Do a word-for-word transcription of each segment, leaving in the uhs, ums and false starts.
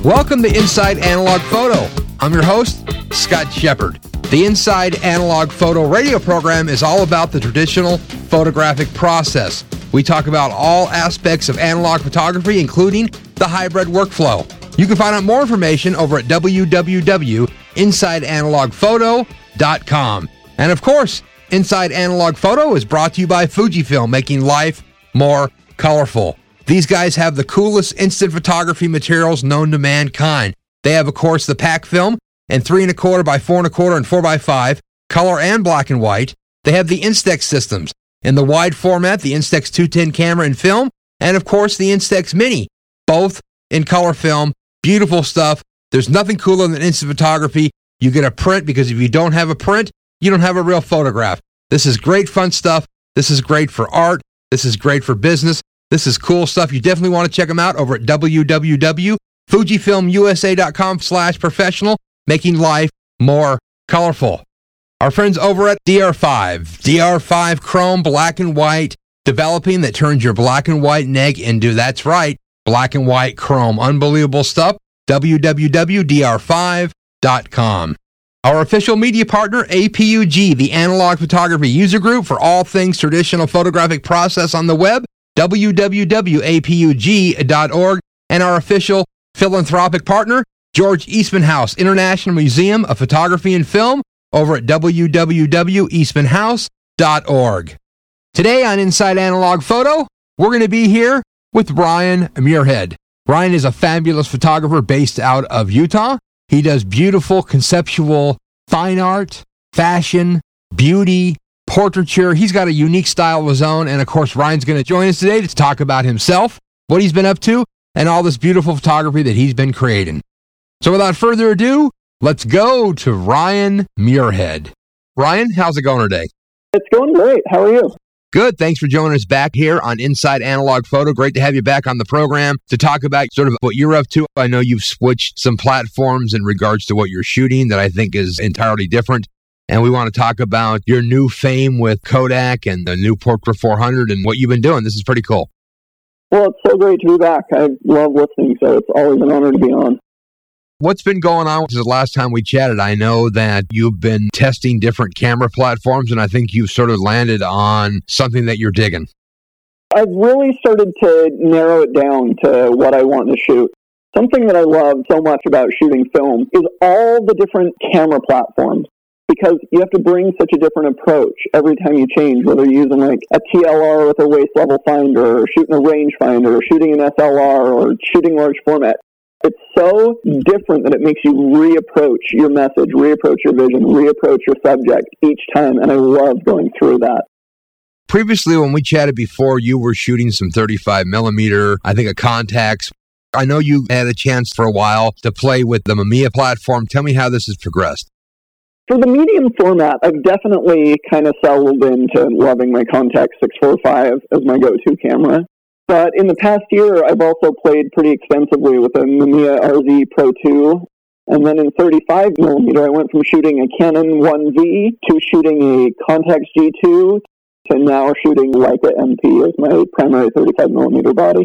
Welcome to Inside Analog Photo. I'm your host, Scott Shepard. The Inside Analog Photo radio program is all about the traditional photographic process. We talk about all aspects of analog photography, including the hybrid workflow. You can find out more information over at w w w dot inside analog photo dot com. And of course, Inside Analog Photo is brought to you by Fujifilm, making life more colorful. These guys have the coolest instant photography materials known to mankind. They have, of course, the pack film and three and a quarter by four and a quarter and four by five, color and black and white. They have the Instax systems in the wide format, the Instax two ten camera and film, and of course the Instax Mini, both in color film. Beautiful stuff. There's nothing cooler than instant photography. You get a print, because if you don't have a print, you don't have a real photograph. This is great fun stuff. This is great for art. This is great for business. This is cool stuff. You definitely want to check them out over at w w w dot fujifilm u s a dot com slash professional, making life more colorful. Our friends over at D R five, D R five Chrome Black and White, developing that turns your black and white neg into, that's right, black and white chrome. Unbelievable stuff. w w w dot d r five dot com. Our official media partner, A P U G, the Analog Photography User Group for all things traditional photographic process on the web, w w w dot a p u g dot org. And our official philanthropic partner, George Eastman House International Museum of Photography and Film, over at w w w dot eastman house dot org. Today on Inside Analog Photo, we're going to be here with Ryan Muirhead. Ryan is a fabulous photographer based out of Utah. He does beautiful conceptual fine art, fashion, beauty, portraiture. He's got a unique style of his own. And of course, Ryan's going to join us today to talk about himself, what he's been up to, and all this beautiful photography that he's been creating. So without further ado, let's go to Ryan Muirhead. Ryan, how's it going today? It's going great. How are you? Good. Thanks for joining us back here on Inside Analog Photo. Great to have you back on the program to talk about sort of what you're up to. I know you've switched some platforms in regards to what you're shooting that I think is entirely different. And we want to talk about your new fame with Kodak and the new Portra four hundred and what you've been doing. This is pretty cool. Well, it's so great to be back. I love listening, so it's always an honor to be on. What's been going on since the last time we chatted? I know that you've been testing different camera platforms, and I think you've sort of landed on something that you're digging. I've really started to narrow it down to what I want to shoot. Something that I love so much about shooting film is all the different camera platforms, because you have to bring such a different approach every time you change, whether you're using like a T L R with a waist level finder, or shooting a rangefinder, or shooting an S L R, or shooting large format. It's so different that it makes you reapproach your message, reapproach your vision, reapproach your subject each time, and I love going through that. Previously, when we chatted before, you were shooting some thirty-five millimeter, I think a Contax. I know you had a chance for a while to play with the Mamiya platform. Tell me how this has progressed. For the medium format, I've definitely kind of settled into loving my Contax six forty-five as my go-to camera. But in the past year, I've also played pretty extensively with a Mamiya R Z Pro two. And then in thirty-five millimeter, I went from shooting a Canon one V to shooting a Contax G two to now shooting Leica M P as my primary thirty-five millimeter body.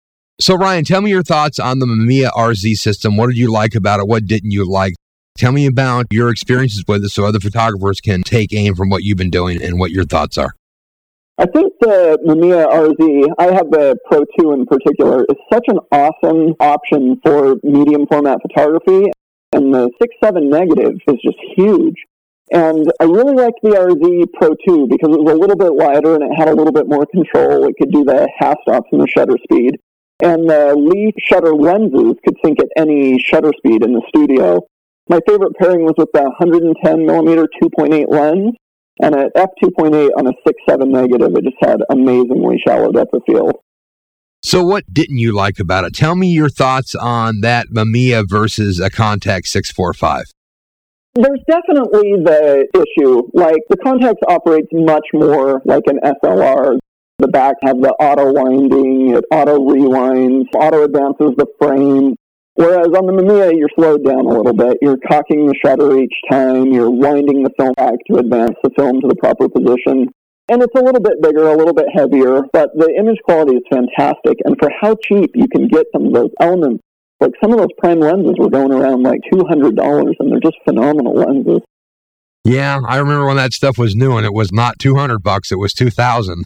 So Ryan, tell me your thoughts on the Mamiya R Z system. What did you like about it? What didn't you like? Tell me about your experiences with it so other photographers can take aim from what you've been doing and what your thoughts are. I think the Mamiya R Z, I have the Pro two in particular, is such an awesome option for medium format photography, and the six seven negative is just huge. And I really liked the R Z Pro two because it was a little bit wider and it had a little bit more control. It could do the half stops and the shutter speed. And the Lee shutter lenses could sync at any shutter speed in the studio. My favorite pairing was with the one ten millimeter two point eight lens. And at f two point eight on a six seven negative, it just had amazingly shallow depth of field. So what didn't you like about it? Tell me your thoughts on that Mamiya versus a Contax six forty-five. There's definitely the issue. Like, the Contax operates much more like an S L R. The back have the auto winding, it auto rewinds, auto advances the frame. Whereas on the Mamiya, you're slowed down a little bit. You're cocking the shutter each time. You're winding the film back to advance the film to the proper position. And it's a little bit bigger, a little bit heavier, but the image quality is fantastic. And for how cheap you can get some of those elements, Like some of those prime lenses were going around like two hundred dollars, and they're just phenomenal lenses. Yeah, I remember when that stuff was new and it was not two hundred bucks, it was two thousand.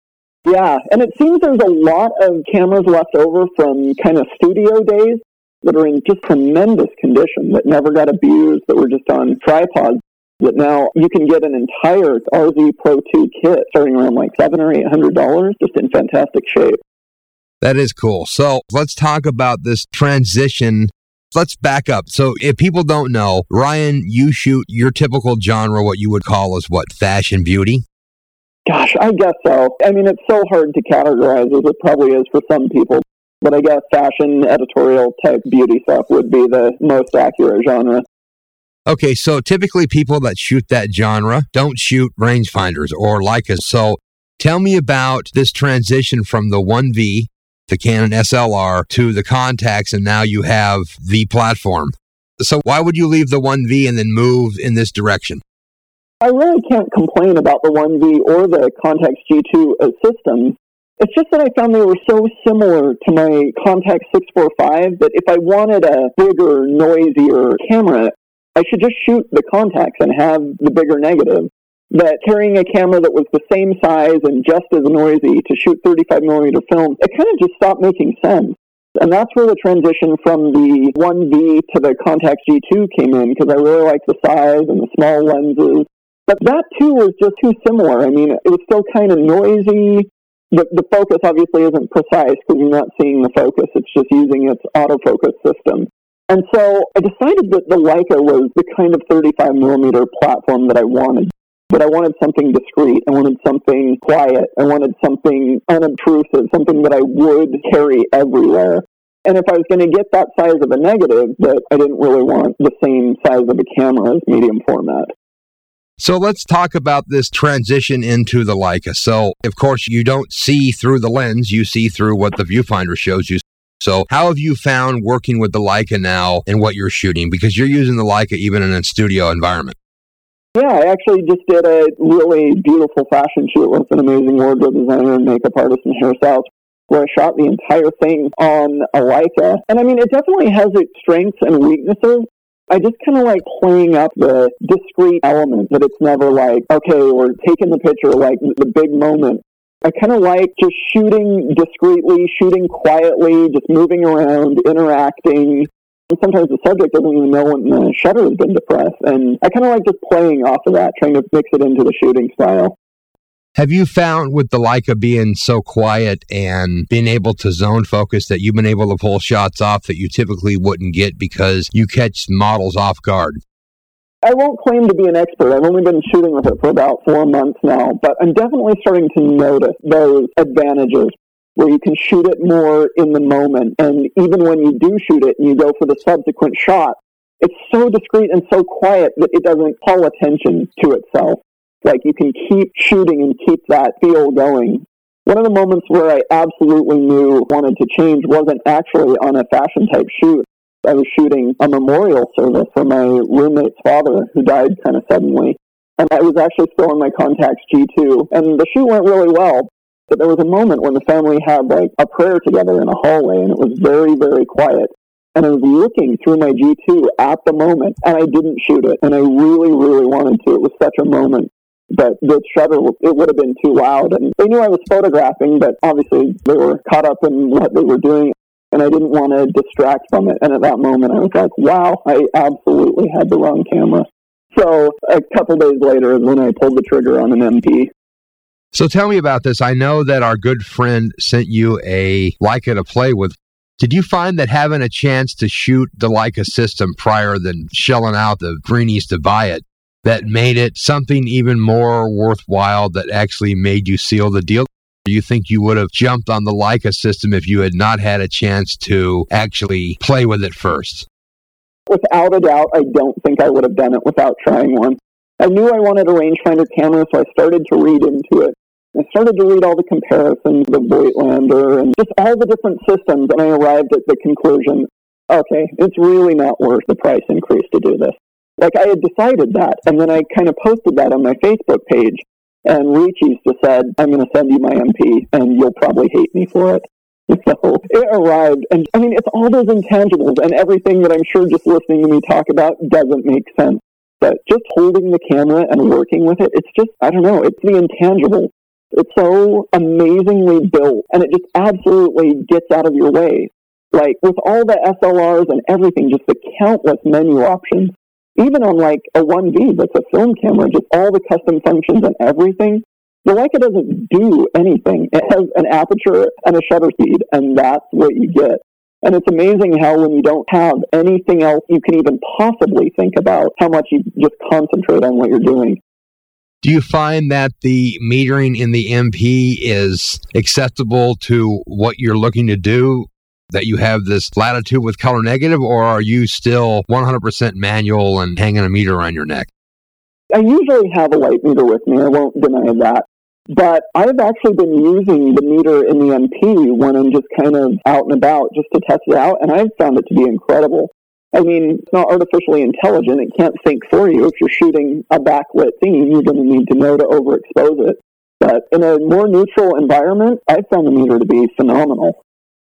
Yeah, and it seems there's a lot of cameras left over from kind of studio days that are in just tremendous condition, that never got abused, that were just on tripods, that now you can get an entire R Z Pro two kit starting around like seven or eight hundred dollars, just in fantastic shape. That is cool. So let's talk about this transition. Let's back up. So if people don't know, Ryan, you shoot your typical genre, what you would call as what, fashion beauty? Gosh, I guess so. I mean, it's so hard to categorize as it probably is for some people, but I guess fashion, editorial type beauty stuff would be the most accurate genre. Okay, so typically people that shoot that genre don't shoot rangefinders or Leicas. So tell me about this transition from the one V, the Canon S L R, to the Contax, and now you have the platform. So why would you leave the one V and then move in this direction? I really can't complain about the one V or the Contax G two as systems. It's just that I found they were so similar to my Contax six forty-five that if I wanted a bigger, noisier camera, I should just shoot the Contax and have the bigger negative. That carrying a camera that was the same size and just as noisy to shoot thirty-five millimeter film, it kind of just stopped making sense. And that's where the transition from the one V to the Contax G two came in, because I really liked the size and the small lenses. But that too was just too similar. I mean, it was still kind of noisy. The, the focus obviously isn't precise because you're not seeing the focus. It's just using its autofocus system. And so I decided that the Leica was the kind of thirty-five millimeter platform that I wanted. But I wanted something discreet. I wanted something quiet. I wanted something unobtrusive, something that I would carry everywhere. And if I was going to get that size of a negative, that I didn't really want the same size of a camera as medium format. So let's talk about this transition into the Leica. So, of course, you don't see through the lens. You see through what the viewfinder shows you. So how have you found working with the Leica now and what you're shooting? Because you're using the Leica even in a studio environment. Yeah, I actually just did a really beautiful fashion shoot with an amazing wardrobe designer and makeup artist in hairstyles, where I shot the entire thing on a Leica. And I mean, it definitely has its strengths and weaknesses. I just kind of like playing up the discrete element, that it's never like, okay, we're taking the picture, like the big moment. I kind of like just shooting discreetly, shooting quietly, just moving around, interacting. And sometimes the subject doesn't even know when the shutter has been depressed. And I kind of like just playing off of that, trying to mix it into the shooting style. Have you found with the Leica being so quiet and being able to zone focus that you've been able to pull shots off that you typically wouldn't get because you catch models off guard? I won't claim to be an expert. I've only been shooting with it for about four months now, but I'm definitely starting to notice those advantages where you can shoot it more in the moment. And even when you do shoot it and you go for the subsequent shot, it's so discreet and so quiet that it doesn't call attention to itself. Like, you can keep shooting and keep that feel going. One of the moments where I absolutely knew wanted to change wasn't actually on a fashion type shoot. I was shooting a memorial service for my roommate's father, who died kind of suddenly. And I was actually still in my Contax G two. And the shoot went really well. But there was a moment when the family had like a prayer together in a hallway, and it was very, very quiet. And I was looking through my G two at the moment, and I didn't shoot it. And I really, really wanted to. It was such a moment. But the shutter, it would have been too loud. And they knew I was photographing, but obviously they were caught up in what they were doing, and I didn't want to distract from it. And at that moment, I was like, wow, I absolutely had the wrong camera. So a couple days later is when I pulled the trigger on an M P. So tell me about this. I know that our good friend sent you a Leica to play with. Did you find that having a chance to shoot the Leica system prior than shelling out the greenies to buy it, that made it something even more worthwhile that actually made you seal the deal? Do you think you would have jumped on the Leica system if you had not had a chance to actually play with it first? Without a doubt, I don't think I would have done it without trying one. I knew I wanted a rangefinder camera, so I started to read into it. I started to read all the comparisons of Voigtlander and just all the different systems, and I arrived at the conclusion, okay, it's really not worth the price increase to do this. Like, I had decided that, and then I kind of posted that on my Facebook page, and Reachies just said, I'm going to send you my M P, and you'll probably hate me for it. So it arrived, and I mean, it's all those intangibles and everything that I'm sure just listening to me talk about doesn't make sense. But just holding the camera and working with it, it's just, I don't know, it's the intangible. It's so amazingly built, and it just absolutely gets out of your way. Like, with all the S L Rs and everything, just the countless menu options, even on like a one V that's a film camera, just all the custom functions and everything, the Leica doesn't do anything. It has an aperture and a shutter speed, and that's what you get. And it's amazing how when you don't have anything else you can even possibly think about, how much you just concentrate on what you're doing. Do you find that the metering in the M P is acceptable to what you're looking to do? That you have this latitude with color negative, or are you still one hundred percent manual and hanging a meter around your neck? I usually have a light meter with me. I won't deny that. But I've actually been using the meter in the M P when I'm just kind of out and about just to test it out, and I've found it to be incredible. I mean, it's not artificially intelligent. It can't think for you. If you're shooting a backlit scene, you're going to need to know to overexpose it. But in a more neutral environment, I've found the meter to be phenomenal.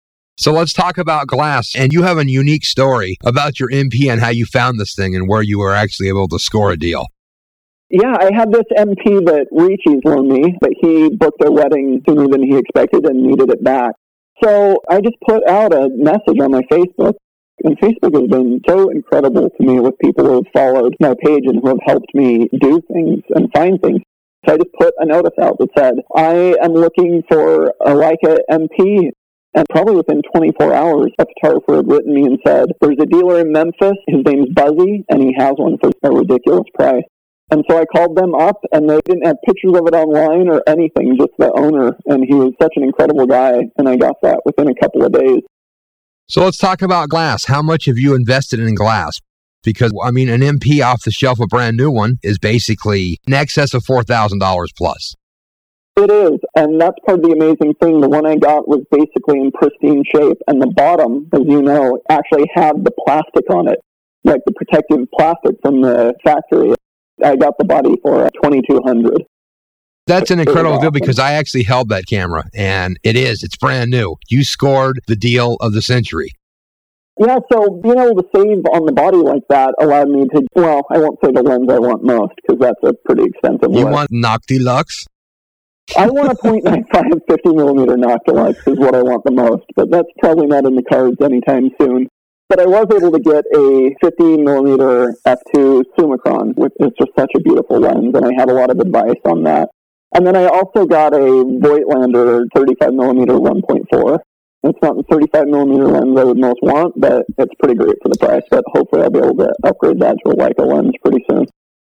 So let's talk about glass. And you have a unique story about your M P and how you found this thing and where you were actually able to score a deal. Yeah, I had this M P that Ricci's loaned me, but he booked their wedding sooner than he expected and needed it back. So I just put out a message on my Facebook, and Facebook has been so incredible to me with people who have followed my page and who have helped me do things and find things. So I just put a notice out that said, I am looking for a Leica M P. And probably within twenty-four hours, a photographer had written me and said, there's a dealer in Memphis, his name's Buzzy, and he has one for a ridiculous price. And so I called them up, and they didn't have pictures of it online or anything, just the owner. And he was such an incredible guy, and I got that within a couple of days. So let's talk about glass. How much have you invested in glass? Because, I mean, an M P off the shelf, a brand new one, is basically in excess of four thousand dollars plus. It is, and that's part of the amazing thing. The one I got was basically in pristine shape, and the bottom, as you know, actually had the plastic on it, like the protective plastic from the factory. I got the body for twenty-two hundred dollars. That's an incredible awesome deal because I actually held that camera, and it is. It's brand new. You scored the deal of the century. Yeah, so being able to save on the body like that allowed me to, well, I won't say the lens I want most because that's a pretty expensive You lens. want Noctilux? I want a point nine five fifty millimeter Noctilux is what I want the most, but that's probably not in the cards anytime soon. But I was able to get a fifteen millimeter f two Summicron, which is just such a beautiful lens, and I had a lot of advice on that. And then I also got a Voigtlander thirty-five millimeter one point four. It's not the thirty-five millimeter lens I would most want, but it's pretty great for the price. But hopefully I'll be able to upgrade that to a Leica lens pretty soon.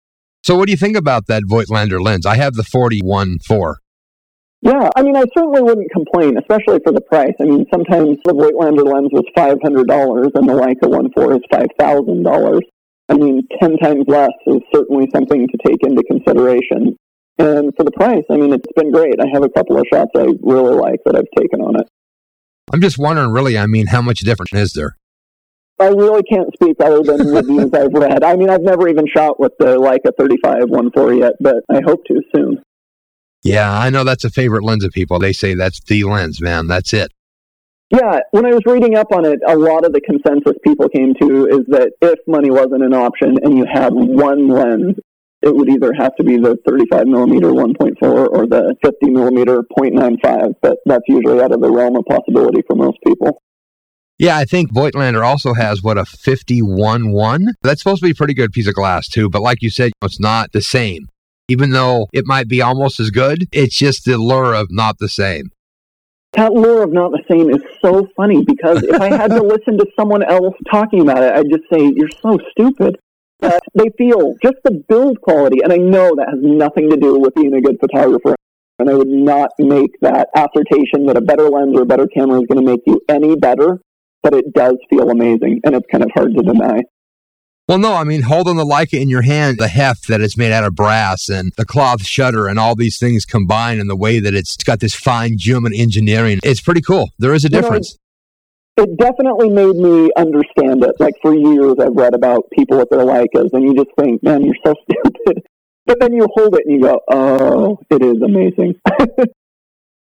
So what do you think about that Voigtlander lens? I have the forty-one four. Yeah, I mean, I certainly wouldn't complain, especially for the price. I mean, sometimes the Voigtlander lens was five hundred dollars and the Leica one point four is five thousand dollars. I mean, ten times less is certainly something to take into consideration. And for the price, I mean, it's been great. I have a couple of shots I really like that I've taken on it. I'm just wondering, really, I mean, how much difference is there? I really can't speak other than reviews I've read. I mean, I've never even shot with the Leica thirty-five one point four yet, but I hope to soon. Yeah, I know that's a favorite lens of people. They say that's the lens, man. That's it. Yeah, when I was reading up on it, a lot of the consensus people came to is that if money wasn't an option and you had one lens, it would either have to be the thirty-five millimeter one point four or the fifty millimeter point nine five, but that's usually out of the realm of possibility for most people. Yeah, I think Voigtlander also has, what, a fifty-one one? That's supposed to be a pretty good piece of glass, too, but like you said, it's not the same. Even though it might be almost as good, it's just the lure of not the same. That lure of not the same is so funny because if I had to listen to someone else talking about it, I'd just say, you're so stupid. But they feel just the build quality, and I know that has nothing to do with being a good photographer. And I would not make that assertion that a better lens or a better camera is going to make you any better, but it does feel amazing, and it's kind of hard to deny. Well, no, I mean, holding the Leica in your hand, the heft that it's made out of brass and the cloth shutter and all these things combined and the way that it's got this fine human engineering, it's pretty cool. There is a difference. You know, it definitely made me understand it. Like, for years I've read about people with their Leicas, and you just think, man, you're so stupid. But then you hold it and you go, oh, it is amazing.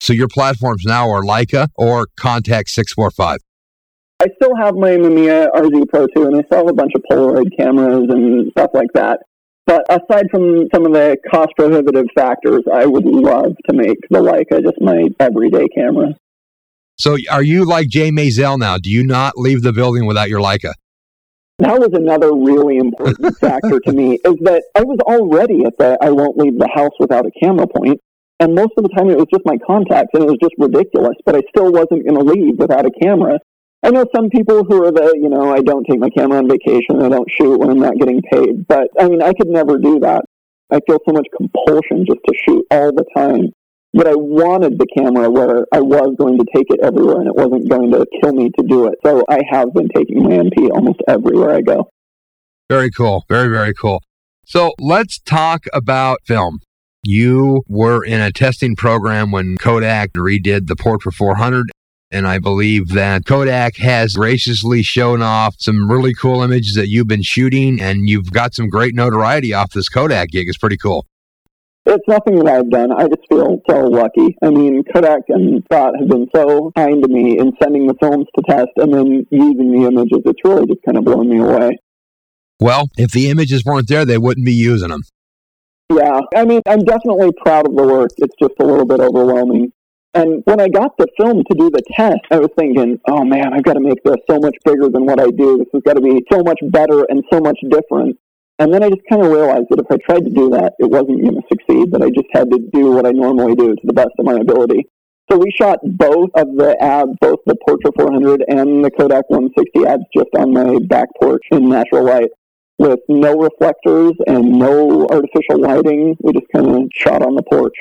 So your platforms now are Leica or Contax six forty-five. I still have my Mamiya R Z Pro two, and I still have a bunch of Polaroid cameras and stuff like that. But aside from some of the cost-prohibitive factors, I would love to make the Leica just my everyday camera. So are you like Jay Maisel now? Do you not leave the building without your Leica? That was another really important factor to me, is that I was already at the I won't leave the house without a camera point. And most of the time it was just my contacts, and it was just ridiculous, but I still wasn't going to leave without a camera. I know some people who are the, you know, I don't take my camera on vacation, I don't shoot when I'm not getting paid. But, I mean, I could never do that. I feel so much compulsion just to shoot all the time. But I wanted the camera where I was going to take it everywhere, and it wasn't going to kill me to do it. So I have been taking my M P almost everywhere I go. Very cool. Very, very cool. So let's talk about film. You were in a testing program when Kodak redid the Portra four hundred. And I believe that Kodak has graciously shown off some really cool images that you've been shooting, and you've got some great notoriety off this Kodak gig. It's pretty cool. It's nothing that I've done. I just feel so lucky. I mean, Kodak and Scott have been so kind to me in sending the films to test and then using the images. It's really just kind of blown me away. Well, if the images weren't there, they wouldn't be using them. Yeah. I mean, I'm definitely proud of the work. It's just a little bit overwhelming. And when I got the film to do the test, I was thinking, oh man, I've got to make this so much bigger than what I do. This has got to be so much better and so much different. And then I just kind of realized that if I tried to do that, it wasn't going to succeed, that I just had to do what I normally do to the best of my ability. So we shot both of the ads, both the Portra four hundred and the Kodak one sixty ads, just on my back porch in natural light with no reflectors and no artificial lighting. We just kind of shot on the porch.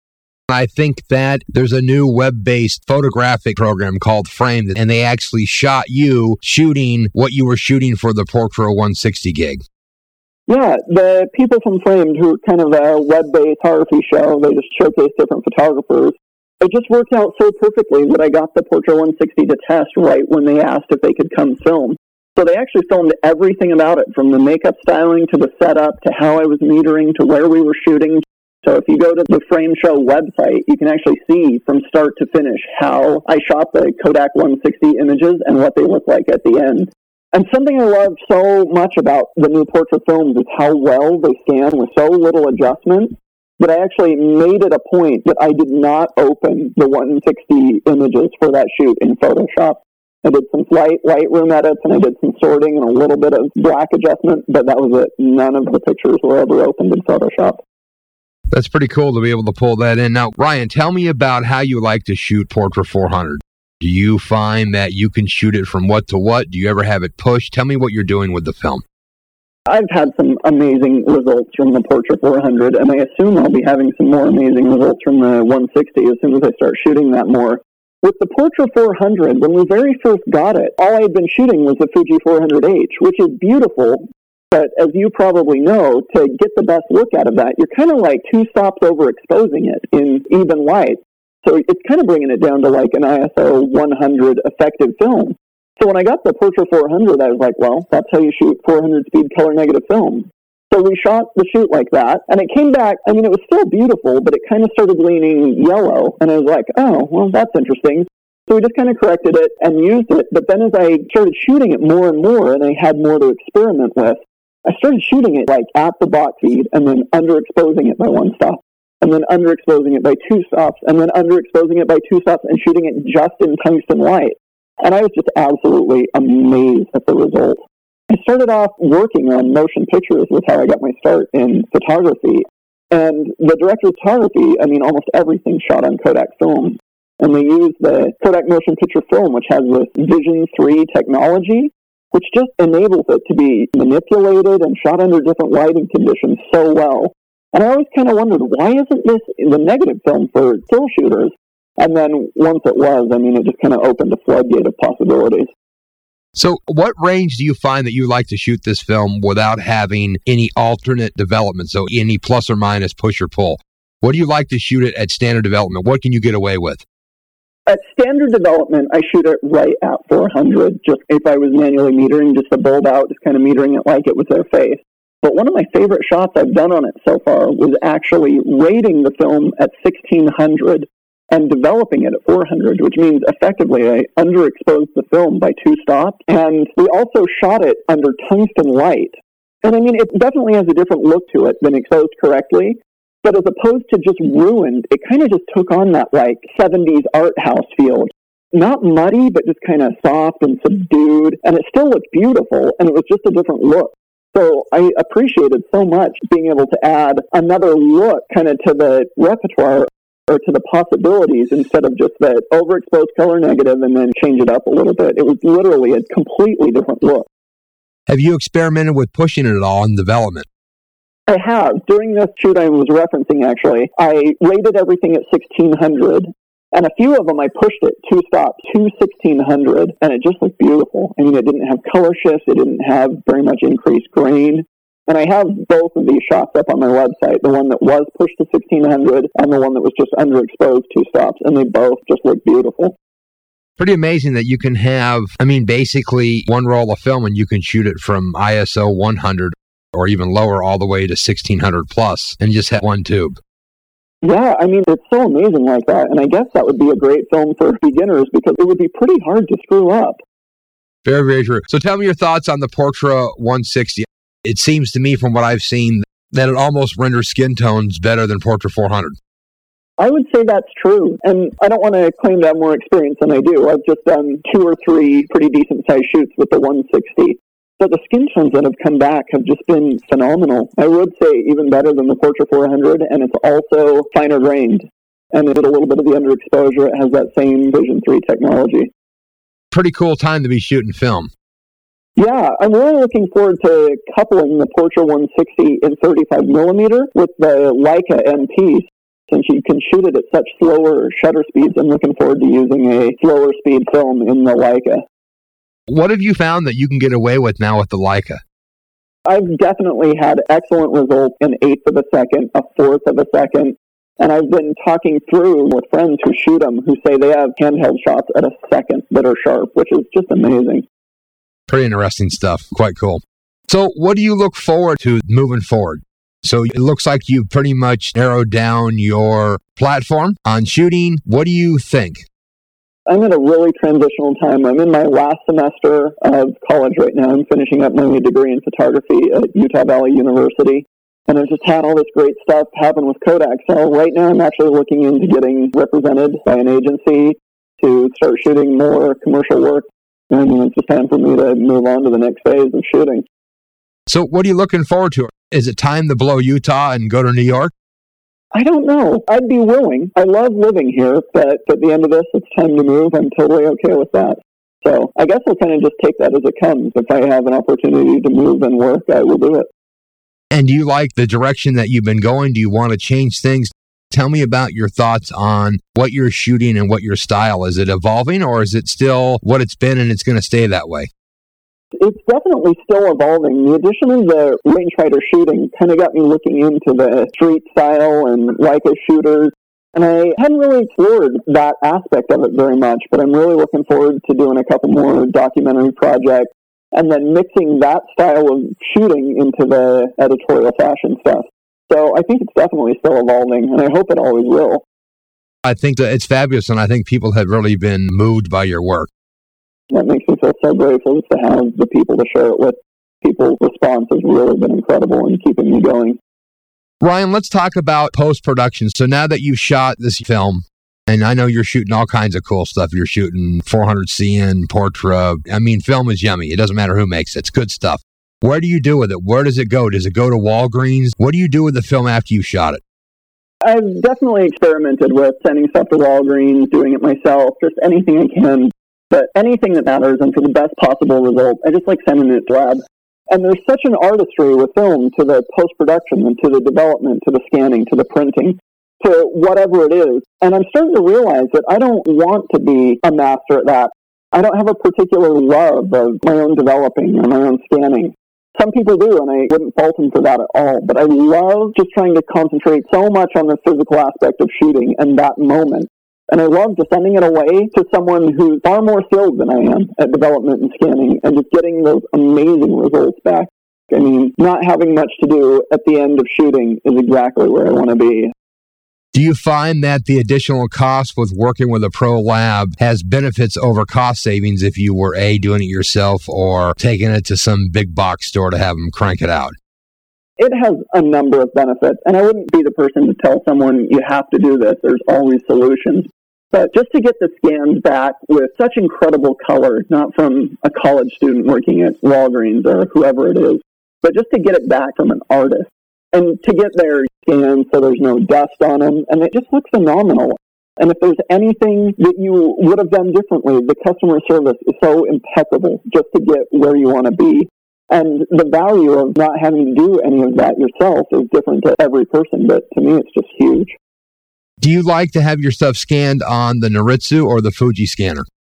I think that there's a new web-based photographic program called Frame, and they actually shot you shooting what you were shooting for the Portra one sixty gig. Yeah, the people from Framed, who are kind of a web-based photography show, they just showcase different photographers. It just worked out so perfectly that I got the Portra one sixty to test right when they asked if they could come film. So they actually filmed everything about it, from the makeup styling to the setup to how I was metering to where we were shooting. So if you go to the Frame Show website, you can actually see from start to finish how I shot the Kodak one sixty images and what they look like at the end. And something I love so much about the new Portra films is how well they scan with so little adjustment that I actually made it a point that I did not open the one sixty images for that shoot in Photoshop. I did some slight Lightroom edits, and I did some sorting and a little bit of black adjustment, but that was it. None of the pictures were ever opened in Photoshop. That's pretty cool to be able to pull that in. Now, Ryan, tell me about how you like to shoot Portra four hundred. Do you find that you can shoot it from what to what? Do you ever have it pushed? Tell me what you're doing with the film. I've had some amazing results from the Portra four hundred, and I assume I'll be having some more amazing results from the one sixty as soon as I start shooting that more. With the Portra four hundred, when we very first got it, all I had been shooting was the Fuji four hundred H, which is beautiful. But as you probably know, to get the best look out of that, you're kind of like two stops over exposing it in even light. So it's kind of bringing it down to like an I S O one hundred effective film. So when I got the Portra four hundred, I was like, well, that's how you shoot four hundred speed color negative film. So we shot the shoot like that, and it came back, I mean, it was still beautiful, but it kind of started leaning yellow. And I was like, oh, well, that's interesting. So we just kind of corrected it and used it. But then as I started shooting it more and more, and I had more to experiment with, I started shooting it like at the box speed and then underexposing it by one stop, and then underexposing it by two stops, and then underexposing it by two stops and shooting it just in tungsten light. And I was just absolutely amazed at the result. I started off working on motion pictures with how I got my start in photography. And the director of photography, I mean, almost everything shot on Kodak film. And they used the Kodak motion picture film, which has this Vision three technology, which just enables it to be manipulated and shot under different lighting conditions so well. And I always kind of wondered, why isn't this the negative film for still shooters? And then once it was, I mean, it just kind of opened a floodgate of possibilities. So what range do you find that you like to shoot this film without having any alternate development? So any plus or minus, push or pull. What do you like to shoot it at standard development? What can you get away with? At standard development, I shoot it right at four hundred. Just if I was manually metering, just a bulb out, just kind of metering it like it was their face. But one of my favorite shots I've done on it so far was actually rating the film at sixteen hundred and developing it at four hundred, which means effectively I underexposed the film by two stops. And we also shot it under tungsten light. And I mean, it definitely has a different look to it than exposed correctly. But as opposed to just ruined, it kind of just took on that like seventies art house feel. Not muddy, but just kind of soft and subdued. And it still looked beautiful, and it was just a different look. So I appreciated so much being able to add another look kind of to the repertoire or to the possibilities instead of just that overexposed color negative and then change it up a little bit. It was literally a completely different look. Have you experimented with pushing it at all in development? I have. During this shoot I was referencing, actually, I rated everything at sixteen hundred, and a few of them I pushed it two stops to sixteen hundred, and it just looked beautiful. I mean, it didn't have color shifts. It didn't have very much increased grain. And I have both of these shots up on my website, the one that was pushed to sixteen hundred and the one that was just underexposed two stops, and they both just look beautiful. Pretty amazing that you can have, I mean, basically one roll of film and you can shoot it from I S O one hundred or even lower all the way to sixteen hundred plus and just have one tube. Yeah, I mean, it's so amazing like that, and I guess that would be a great film for beginners because it would be pretty hard to screw up. Very, very true. So tell me your thoughts on the Portra one sixty. It seems to me from what I've seen that it almost renders skin tones better than Portra four hundred. I would say that's true, and I don't want to claim to have more experience than I do. I've just done two or three pretty decent-sized shoots with the one sixty, but the skin tones that have come back have just been phenomenal. I would say even better than the Portra four hundred, and it's also finer grained, and it did a little bit of the underexposure. It has that same Vision three technology. Pretty cool time to be shooting film. Yeah, I'm really looking forward to coupling the Portra one sixty in thirty-five millimeter with the Leica M P. Since you can shoot it at such slower shutter speeds, I'm looking forward to using a slower speed film in the Leica. What have you found that you can get away with now with the Leica? I've definitely had excellent results in eighth of a second, a fourth of a second, and I've been talking through with friends who shoot them who say they have handheld shots at a second that are sharp, which is just amazing. Pretty interesting stuff. Quite cool. So what do you look forward to moving forward? So it looks like you've pretty much narrowed down your platform on shooting. What do you think? I'm at a really transitional time. I'm in my last semester of college right now. I'm finishing up my degree in photography at Utah Valley University. And I've just had all this great stuff happen with Kodak. So right now I'm actually looking into getting represented by an agency to start shooting more commercial work. I mean, it's just time for me to move on to the next phase of shooting. So what are you looking forward to? Is it time to blow Utah and go to New York? I don't know. I'd be willing. I love living here, but at the end of this, it's time to move. I'm totally okay with that. So I guess I'll kind of just take that as it comes. If I have an opportunity to move and work, I will do it. And do you like the direction that you've been going? Do you want to change things? Tell me about your thoughts on what you're shooting and what your style. Is it evolving or is it still what it's been and it's going to stay that way? It's definitely still evolving. The addition of the rangefinder shooting kind of got me looking into the street style and Leica shooters. And I hadn't really explored that aspect of it very much, but I'm really looking forward to doing a couple more documentary projects and then mixing that style of shooting into the editorial fashion stuff. So I think it's definitely still evolving, and I hope it always will. I think that it's fabulous, and I think people have really been moved by your work. That makes me feel so grateful to have the people to share it with. People's response has really been incredible in keeping me going. Ryan, let's talk about post-production. So now that you've shot this film, and I know you're shooting all kinds of cool stuff. You're shooting four hundred C N, Portra. I mean, film is yummy. It doesn't matter who makes it. It's good stuff. Where do you do with it? Where does it go? Does it go to Walgreens? What do you do with the film after you shot it? I've definitely experimented with sending stuff to Walgreens, doing it myself, just anything I can. But anything that matters and for the best possible result, I just like sending it to lab. And there's such an artistry with film to the post-production and to the development, to the scanning, to the printing, to whatever it is. And I'm starting to realize that I don't want to be a master at that. I don't have a particular love of my own developing or my own scanning. Some people do, and I wouldn't fault them for that at all. But I love just trying to concentrate so much on the physical aspect of shooting and that moment. And I love just sending it away to someone who's far more skilled than I am at development and scanning and just getting those amazing results back. I mean, not having much to do at the end of shooting is exactly where I want to be. Do you find that the additional cost with working with a pro lab has benefits over cost savings if you were A, doing it yourself or taking it to some big box store to have them crank it out? It has a number of benefits, and I wouldn't be the person to tell someone you have to do this. There's always solutions. But just to get the scans back with such incredible color, not from a college student working at Walgreens or whoever it is, but just to get it back from an artist and to get their scans so there's no dust on them, and it just looks phenomenal. And if there's anything that you would have done differently, the customer service is so impeccable just to get where you want to be. And the value of not having to do any of that yourself is different to every person, but to me it's just huge. Do you like to have your stuff scanned on the Noritsu or the Fuji scanner?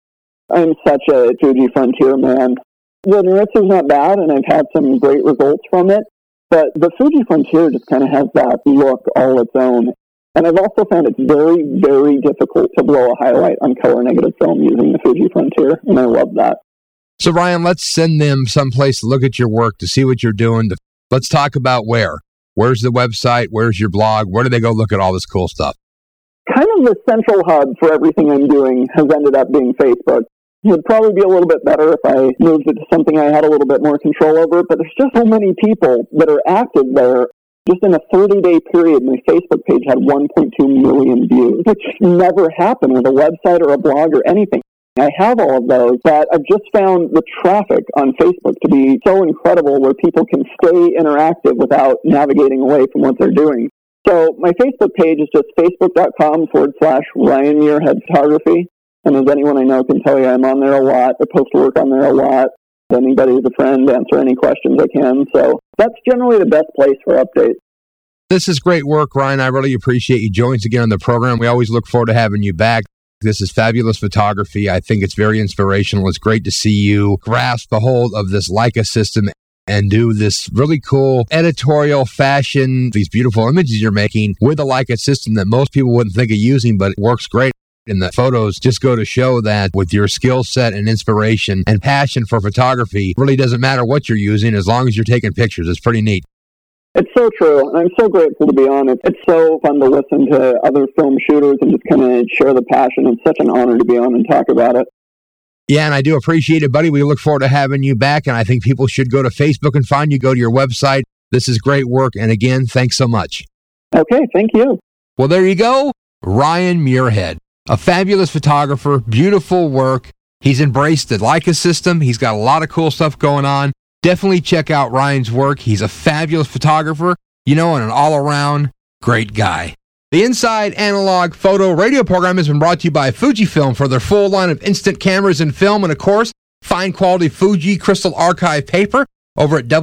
I'm such a Fuji Frontier man. The Noritsu's not bad, and I've had some great results from it, but the Fuji Frontier just kind of has that look all its own. And I've also found it's very, very difficult to blow a highlight on color negative film using the Fuji Frontier, and I love that. So, Ryan, let's send them someplace to look at your work, to see what you're doing. To, let's talk about where. Where's the website? Where's your blog? Where do they go look at all this cool stuff? Kind of the central hub for everything I'm doing has ended up being Facebook. It would probably be a little bit better if I moved it to something I had a little bit more control over, but there's just so many people that are active there. Just in a thirty-day period, my Facebook page had one point two million views, which never happened with a website or a blog or anything. I have all of those, but I've just found the traffic on Facebook to be so incredible where people can stay interactive without navigating away from what they're doing. So my Facebook page is just facebook.com forward slash Ryan Muirhead Photography. And as anyone I know can tell you, I'm on there a lot. I post work on there a lot. If anybody's a friend, answer any questions I can. So that's generally the best place for updates. This is great work, Ryan. I really appreciate you joining us again on the program. We always look forward to having you back. This is fabulous photography. I think it's very inspirational. It's great to see you grasp a hold of this Leica system and do this really cool editorial fashion, these beautiful images you're making with a Leica system that most people wouldn't think of using, but it works great. And the photos just go to show that with your skill set and inspiration and passion for photography, it really doesn't matter what you're using as long as you're taking pictures. It's pretty neat. It's so true, and I'm so grateful to be on it. It's so fun to listen to other film shooters and just kind of share the passion. It's such an honor to be on and talk about it. Yeah, and I do appreciate it, buddy. We look forward to having you back, and I think people should go to Facebook and find you. Go to your website. This is great work, and again, thanks so much. Okay, thank you. Well, there you go. Ryan Muirhead, a fabulous photographer, beautiful work. He's embraced the Leica system. He's got a lot of cool stuff going on. Definitely check out Ryan's work. He's a fabulous photographer, you know, and an all-around great guy. The Inside Analog Photo radio program has been brought to you by Fujifilm for their full line of instant cameras and film, and of course, fine quality Fuji Crystal Archive paper over at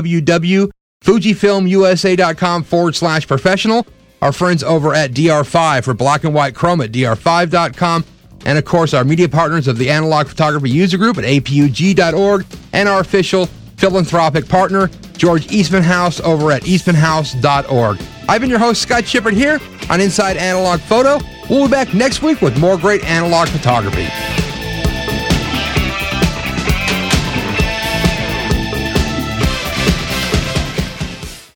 www.fujifilmusa.com forward slash professional. Our friends over at D R five for black and white chrome at D R five dot com. And of course, our media partners of the Analog Photography User Group at A P U G dot org and our official philanthropic partner, George Eastman House over at eastman house dot org. I've been your host, Scott Shepard, here on Inside Analog Photo. We'll be back next week with more great analog photography.